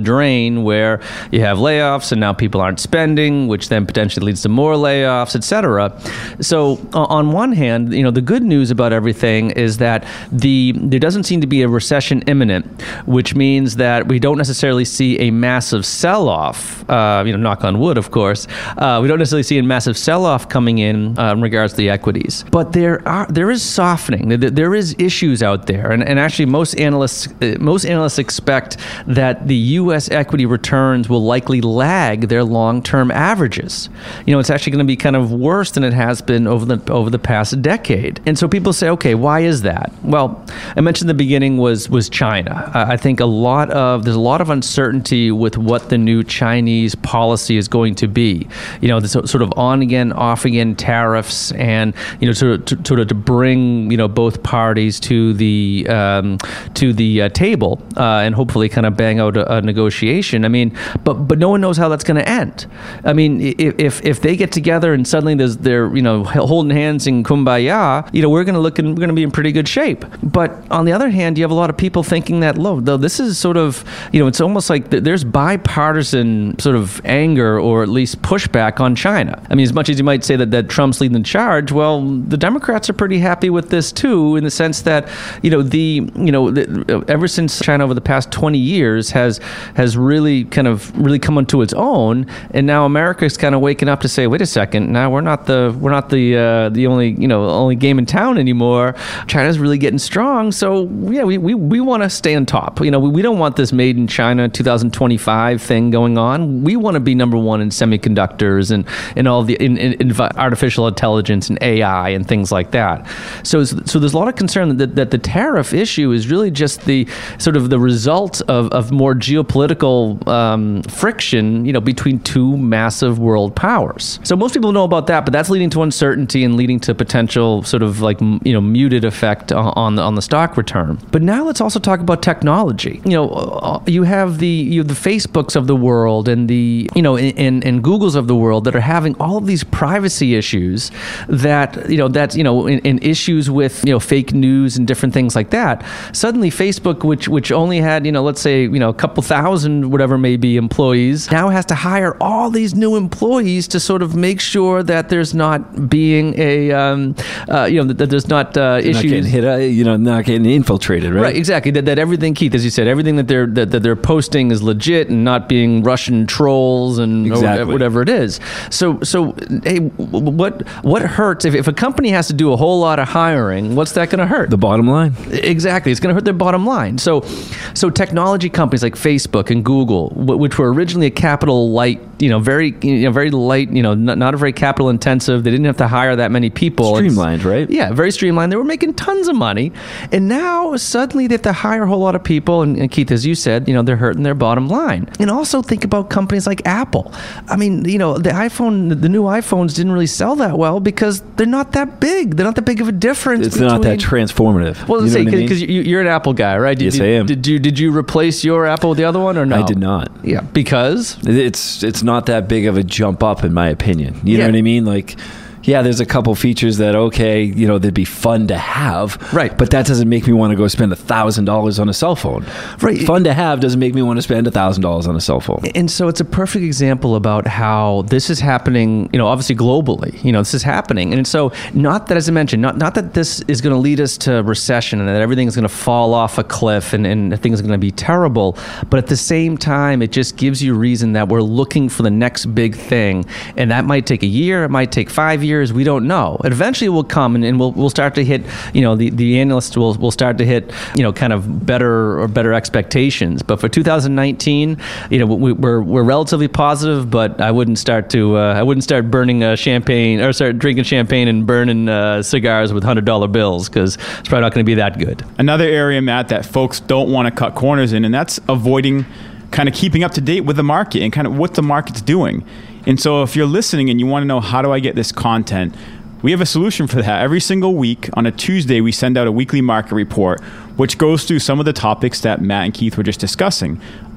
drain where you have layoffs and now people aren't spending, which then potentially leads to more layoffs, et cetera. So uh, on one hand, you know, the good news about everything is that the there doesn't seem to be a recession imminent, which means that we don't necessarily see a massive sell-off, uh, you know, knock on wood, of course. Uh, we don't necessarily see a massive sell-off coming in uh, in regards to the equities. But there are there is softening. There, there is issues out there. And, and actually, most analysts uh, most analysts expect that the U S equity returns will likely lag their long-term averages. You know, it's actually going to be kind of worse than it has been over the over the past decade. And so people say, okay, why is that? Well, I mentioned in the beginning was was China. Uh, I think a lot of there's a lot of uncertainty with what the new Chinese policy is going to be. You know, the sort of on again, off again tariffs, and you know, sort of to, sort of to bring you know both parties to the um, to the uh, table uh, and hopefully kind of bang out a, a negotiation. I mean, but but no one knows how that's going to end. I mean, if if they get together and suddenly there's they're you know holding hands in kumbaya, you know, we're going to look and we're going to be in pretty good shape. But on the other hand, you have a lot of people thinking that, look, though, this is sort of, you know, it's almost like there's bipartisan sort of anger or at least pushback on China. I mean, as much as you might say that, that Trump's leading the charge, well, the Democrats are pretty happy with this too, in the sense that, you know, the, you know, the, ever since China over the past twenty years has has really kind of really come onto its own, and now America's kind of waking up to say, wait a second, now we're not the we're not the uh, the only you know only game in town anymore. China's really getting strong, so yeah, we we, we want to stay on top. You know, we, we don't want this made in China two thousand twenty-five thing going on. We want to be number one in semiconductors and in all the in, in, in artificial intelligence and A I and things like that. So so there's a lot of concern that that the tariff issue is really just the sort of the result of, of more geopolitical um, friction, you know, between two massive world powers. So most people know about that, but that's leading to uncertainty and leading to potential sort of like you know muted effect on the on the stock return. But now let's also talk about technology. You know, you have the you have the Facebooks of the world and the you know and, and Googles of the world that are having all of these privacy issues that you know that you know in, in issues with you know fake news and different things like that. Suddenly, Facebook, which which only had you know let's say you know a couple thousand whatever may be employees, now has to hire all these new employees to sort of make sure that there's not being a um, uh, you know that there's not uh, issues. Not getting hit, uh, you know, not getting infiltrated, right? Right, exactly. That, that everything, Keith, as you said, everything that they're that, that they're posting is legit and not being Russian trolls and exactly. whatever it is. So, so hey, what what hurts if, if a company has to do a whole lot of hiring? What's that going to hurt? The bottom line. Exactly, it's going to hurt their bottom line. So, so technology companies like Facebook and Google, which were originally a capital light, you know, very you know, very light, you know, not, not a very capital intensive. They didn't have to hire that many people. Streamlined, it's, right? Yeah, very streamlined. They were making tons of money, and now suddenly they have to hire a whole lot of people. And, and Keith, as you said, you know, they're hurting their bottom line. And also think about companies like Apple. I mean, you know, the iPhone, the new iPhones didn't really sell that well because they're not that big. They're not that big of a difference. It's between, not that transformative. Well, let's say because you, you're an Apple guy, right? Did, yes, did, I am. Did you did you replace your Apple with the other one or no? I did not. Yeah, because it's it's not that big of a jump up in my opinion. You yeah. know what I mean? Like, yeah, there's a couple features that, okay, you know, they'd be fun to have. Right. But that doesn't make me want to go spend one thousand dollars on a cell phone. Right. Fun to have doesn't make me want to spend one thousand dollars on a cell phone. And so it's a perfect example about how this is happening, you know, obviously globally. You know, this is happening. And so not that, as I mentioned, not, not that this is going to lead us to recession and that everything is going to fall off a cliff and, and things are going to be terrible. But at the same time, it just gives you reason that we're looking for the next big thing. And that might take a year. It might take five years. We don't know. It eventually will come, and, and we'll we'll start to hit. You know, the, the analysts will will start to hit. You know, kind of better or better expectations. But for two thousand nineteen, you know, we, we're we're relatively positive. But I wouldn't start to. Uh, I wouldn't start burning uh, champagne or start drinking champagne and burning uh, cigars with hundred dollar bills because it's probably not going to be that good. Another area, Matt, that folks don't want to cut corners in, and that's avoiding kind of keeping up to date with the market and kind of what the market's doing. And so if you're listening and you want to know how do I get this content, we have a solution for that. Every single week on a Tuesday, we send out a weekly market report, which goes through some of the topics that Matt and Keith were just discussing.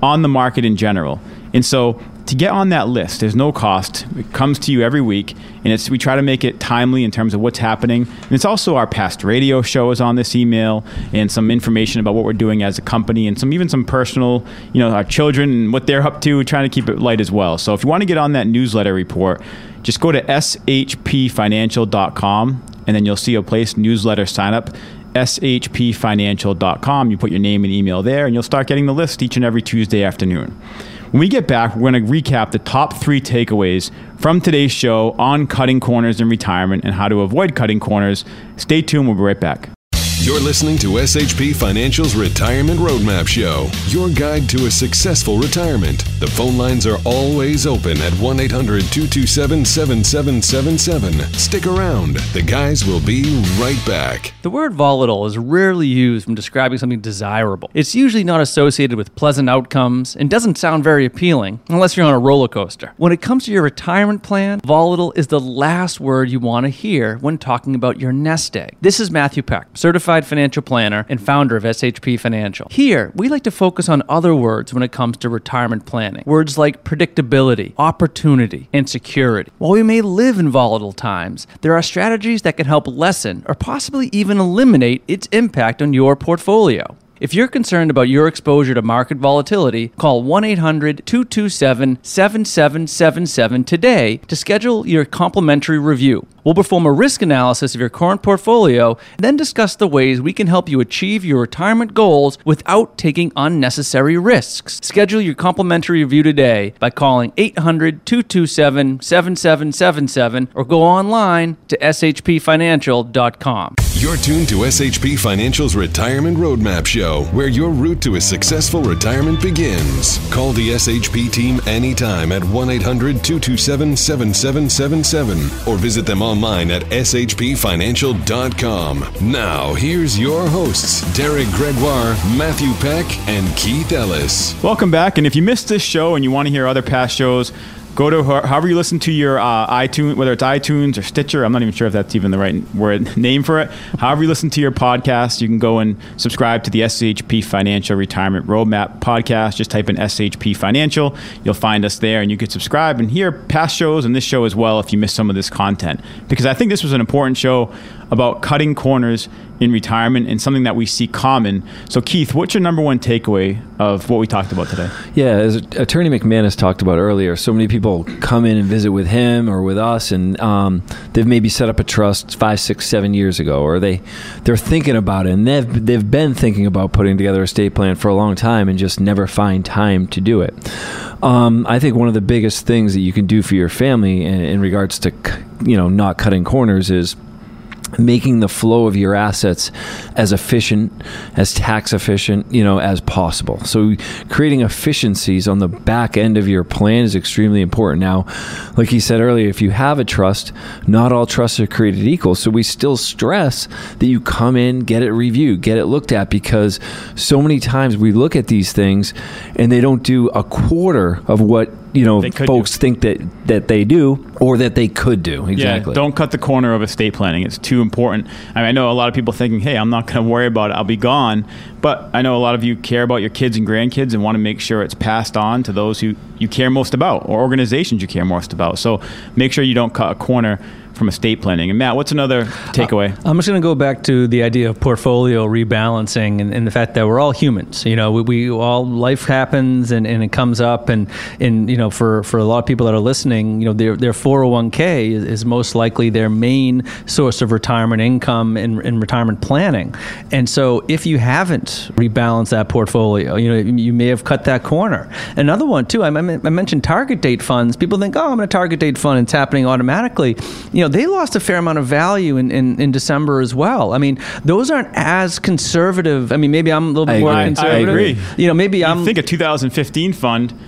on the market in general. And so to get on that list, there's no cost. It comes to you every week, and it's we try to make it timely in terms of what's happening. And it's also our past radio show is on this email, and some information about what we're doing as a company, and some even some personal, you know, our children and what they're up to, trying to keep it light as well. So if you want to get on that newsletter report, just go to s h p financial dot com, and then you'll see a place, newsletter sign up, s h p financial dot com. You put your name and email there, and you'll start getting the list each and every Tuesday afternoon. When we get back, we're going to recap the top three takeaways from today's show on cutting corners in retirement and how to avoid cutting corners. Stay tuned. We'll be right back. You're listening to S H P Financial's Retirement Roadmap Show, your guide to a successful retirement. The phone lines are always open at one eight hundred two two seven seven seven seven seven. Stick around. The guys will be right back. The word volatile is rarely used when describing something desirable. It's usually not associated with pleasant outcomes and doesn't sound very appealing unless you're on a roller coaster. When it comes to your retirement plan, volatile is the last word you want to hear when talking about your nest egg. This is Matthew Peck, certified financial planner and founder of S H P Financial. Here, we like to focus on other words when it comes to retirement planning. Words like predictability, opportunity, and security. While we may live in volatile times, there are strategies that can help lessen or possibly even eliminate its impact on your portfolio. If you're concerned about your exposure to market volatility, call one eight hundred two two seven seven seven seven seven today to schedule your complimentary review. We'll perform a risk analysis of your current portfolio and then discuss the ways we can help you achieve your retirement goals without taking unnecessary risks. Schedule your complimentary review today by calling eight hundred two two seven seven seven seven seven or go online to s h p financial dot com. You're tuned to S H P Financial's Retirement Roadmap Show, where your route to a successful retirement begins. Call the S H P team anytime at one eight hundred two two seven seven seven seven seven or visit them online at s h p financial dot com. Now, here's your hosts, Derek Gregoire, Matthew Peck, and Keith Ellis. Welcome back. And if you missed this show and you want to hear other past shows, go to however you listen to your uh, iTunes, whether it's iTunes or Stitcher. I'm not even sure if that's even the right word name for it. However you listen to your podcast, you can go and subscribe to the S H P Financial Retirement Roadmap podcast. Just type in S H P Financial. You'll find us there, and you can subscribe and hear past shows and this show as well if you missed some of this content. Because I think this was an important show about cutting corners in retirement and something that we see common. So Keith, what's your number one takeaway of what we talked about today? Yeah, as Attorney McManus talked about earlier, so many people come in and visit with him or with us, and um, they've maybe set up a trust five, six, seven years ago, or they, they're thinking about it, and they've, they've been thinking about putting together a estate plan for a long time and just never find time to do it. Um, I think one of the biggest things that you can do for your family in, in regards to, you know, not cutting corners is making the flow of your assets as efficient, as tax efficient, you know, as possible. So creating efficiencies on the back end of your plan is extremely important. Now, like he said earlier, if you have a trust, not all trusts are created equal. So we still stress that you come in, get it reviewed, get it looked at, because so many times we look at these things and they don't do a quarter of what, you know, folks do. think that, that they do or that they could do. Exactly. Yeah, don't cut the corner of estate planning. It's too important. I mean, I know a lot of people thinking, hey, I'm not going to worry about it. I'll be gone. But I know a lot of you care about your kids and grandkids and want to make sure it's passed on to those who you care most about or organizations you care most about. So make sure you don't cut a corner from estate planning. And Matt, what's another takeaway? Uh, I'm just going to go back to the idea of portfolio rebalancing and, and the fact that we're all humans. You know, we, we all, life happens and, and it comes up, and, and you know, for, for a lot of people that are listening, you know, their their four oh one k is, is most likely their main source of retirement income and, and retirement planning. And so if you haven't rebalanced that portfolio, you know, you may have cut that corner. Another one too, I, I mentioned target date funds. People think, oh, I'm in a target date fund and it's happening automatically. You know, they lost a fair amount of value in, in, in December as well. I mean, those aren't as conservative. I mean, maybe I'm a little bit I more agree. conservative. I agree. You know, maybe you I'm... think a two thousand fifteen fund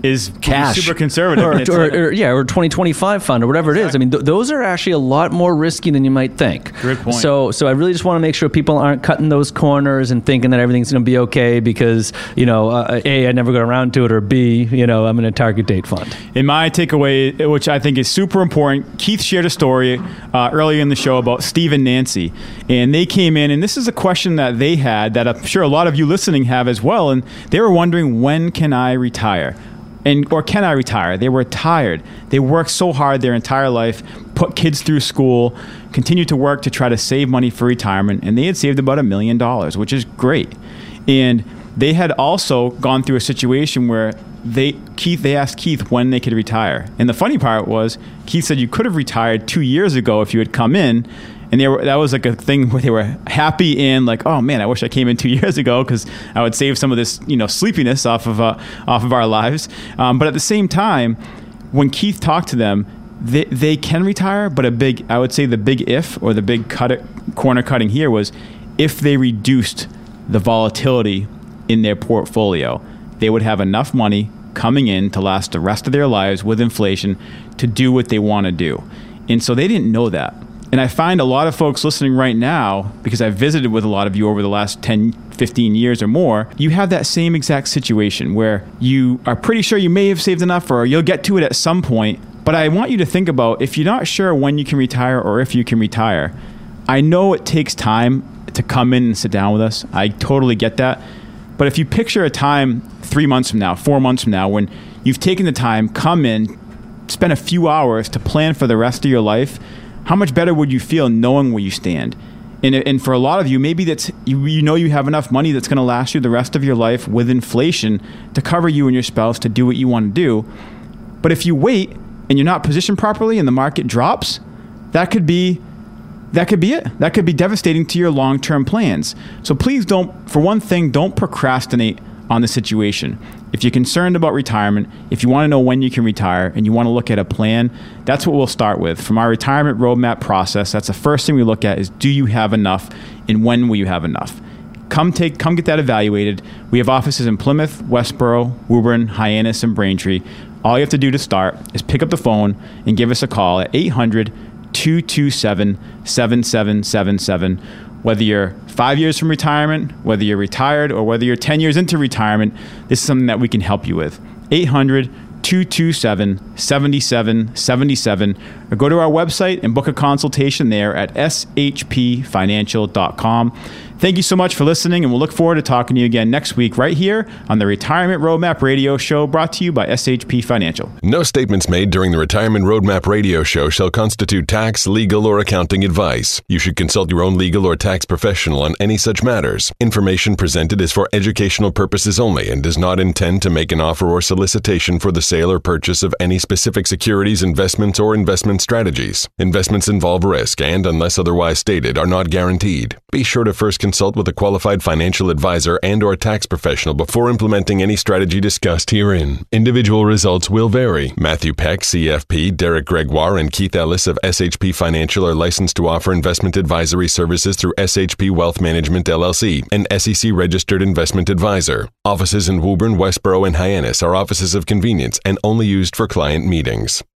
is Cash. super conservative. or, And it's or, like- or yeah, or twenty twenty-five fund or whatever it is. I mean, th- those are actually a lot more risky than you might think. Good point. So, so I really just want to make sure people aren't cutting those corners and thinking that everything's going to be okay because, you know, uh, A, I never got around to it, or B, you know, I'm in a target date fund. In my takeaway, which I think is super important, Keith shared a story uh, earlier in the show about Steve and Nancy. And they came in, and this is a question that they had that I'm sure a lot of you listening have as well. And they were wondering, when can I retire? And or can I retire? They were tired. They worked so hard their entire life, put kids through school, continued to work to try to save money for retirement, and they had saved about a million dollars, which is great. And they had also gone through a situation where they Keith they asked Keith when they could retire. And the funny part was, Keith said you could have retired two years ago if you had come in. And they were, that was like a thing where they were happy and like, oh man, I wish I came in two years ago because I would save some of this, you know, sleepiness off of uh, off of our lives. Um, but at the same time, when Keith talked to them, they they can retire, but a big, I would say the big if or the big cut it, corner cutting here was if they reduced the volatility in their portfolio, they would have enough money coming in to last the rest of their lives with inflation to do what they want to do. And so they didn't know that. And I find a lot of folks listening right now, because I've visited with a lot of you over the last ten, fifteen years or more, you have that same exact situation where you are pretty sure you may have saved enough or you'll get to it at some point. But I want you to think about, if you're not sure when you can retire or if you can retire, I know it takes time to come in and sit down with us. I totally get that. But if you picture a time three months from now, four months from now, when you've taken the time, come in, spend a few hours to plan for the rest of your life, how much better would you feel knowing where you stand? And, and for a lot of you, maybe that's you, you know you have enough money that's going to last you the rest of your life with inflation to cover you and your spouse to do what you want to do. But if you wait and you're not positioned properly and the market drops, that could be that could be it. That could be devastating to your long-term plans. So please don't, for one thing, don't procrastinate on the situation. If you're concerned about retirement, if you want to know when you can retire and you want to look at a plan, that's what we'll start with. From our retirement roadmap process, that's the first thing we look at is, do you have enough and when will you have enough? Come take, come get that evaluated. We have offices in Plymouth, Westboro, Woburn, Hyannis, and Braintree. All you have to do to start is pick up the phone and give us a call at eight hundred, two two seven, seven seven seven seven. Whether you're five years from retirement, whether you're retired, or whether you're ten years into retirement, this is something that we can help you with. eight hundred, two two seven, seven seven seven seven, or go to our website and book a consultation there at s h p financial dot com. Thank you so much for listening, and we'll look forward to talking to you again next week right here on the Retirement Roadmap Radio Show, brought to you by S H P Financial. No statements made during the Retirement Roadmap Radio Show shall constitute tax, legal, or accounting advice. You should consult your own legal or tax professional on any such matters. Information presented is for educational purposes only and does not intend to make an offer or solicitation for the sale or purchase of any specific securities, investments, or investment strategies. Investments involve risk and, unless otherwise stated, are not guaranteed. Be sure to first consult with a qualified financial advisor and or tax professional before implementing any strategy discussed herein. Individual results will vary. Matthew Peck, C F P, Derek Gregoire, and Keith Ellis of S H P Financial are licensed to offer investment advisory services through S H P Wealth Management, L L C, an S E C-registered investment advisor. Offices in Woburn, Westboro, and Hyannis are offices of convenience and only used for client meetings.